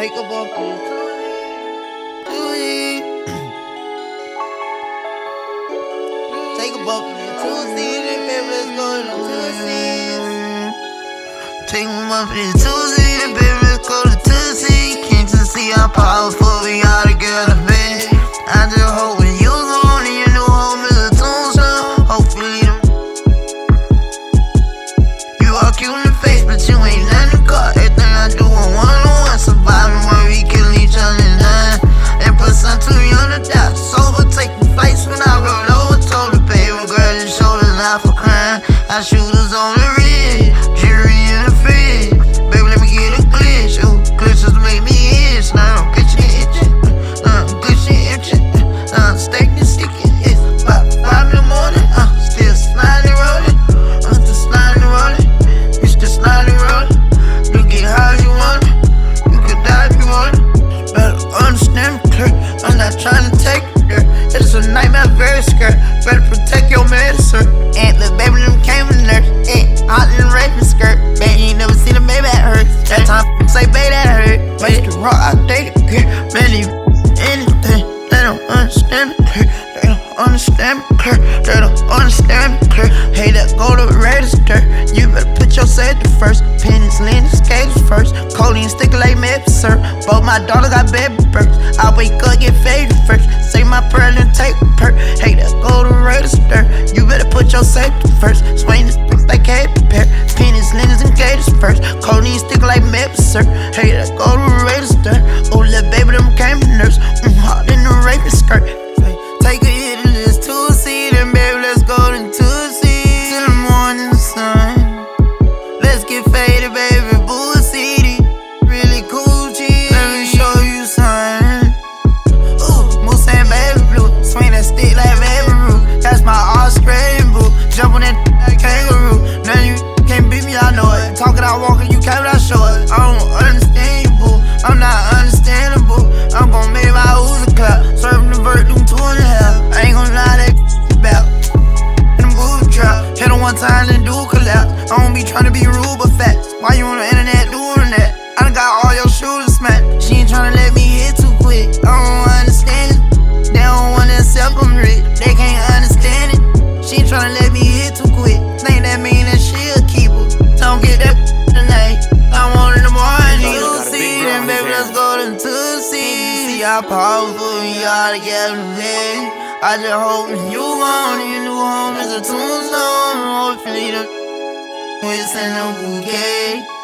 Take a bump to Tuesday. Take a bump to Tuesday, baby, let's go to Tuesdays. Take a bump to Tuesday, baby, let's go to Tuesday. Can't you see how powerful we are together, babe? I just hope when you gone and your new home is a tombstone. Hopefully you are cute in the face, but you ain't nothing caught. Everything I do on one-on-one, surviving when we killing each other and done. And put some too young to die. Sober, taking flights when I rolled over. Told the baby girl his shoulders not for crying. I shooters on the red, jury in the fed. Baby, let me get a glitch. Ooh, glitches make me itch. Now I'm glitching itching. Glitching itching. Staking sticking. It's about 5 in the morning. Still sliding rolling. Still sliding rolling. You still sliding rolling. You get how you want it. You can die if you want it. Better understand me clear. I'm not trying to take it there. It's a nightmare, very scared. Better protect your medicine. And little baby, them came in there. Hot in the raping skirt. Man, you ain't never seen a baby that hurt. That time, say, baby, that hurt. Make the rock, I dated girl. Man, anything. They don't understand me clear. They don't understand me clear. They don't understand me clear. Hey, that go to register. You better put your safety first. Pennies, lean, skaters first. Codeine stick like Mepis, sir. Both my daughter got baby births. I wake up, get faded first. Say my prayer and take a perk. Hey, that go to register. You better put your safety first. Swing the stick like Katy Perry. Pennies, lean, and gators first. Codeine stick like Mepis, sir. Hey, that go to register. Oh, little baby, them came in nurse. Hot in the raping skirt. Take a hit of this Tuesday, then baby, let's go to Tuesday. Till the morning sun. Let's get faded, baby, Bull City. Really cool, G. Let me show you something. Ooh, Moose and baby blue. Swing that stick like baby Ruth. That's my Australian boo. Jump on that kangaroo. Now you can't beat me, I know it. Talking out walking, you can't without short. I don't understand you, boo. I'm not understandable. I'm gon' make my Uzi clap. Serving the vert, doing 2.5. I ain't gon' lie, that about. In the movie trap. Hit her one time, then do a collapse. I don't be tryna be rude, but facts. Why you on the internet doing that? I done got all your shooters smacked. She ain't tryna let me hit too quick. I don't understand it. They don't wanna accept I'm rich. They can't understand it. She ain't tryna let me hit too quick. Think that mean that she a keeper. Don't get that tonight. I want it in the morning. You'll see then, baby, let's go to Tuesday. See how powerful we are together, baby. I just hope when you gone and your new home is a tombstone. Hopefully the we send a bouquet.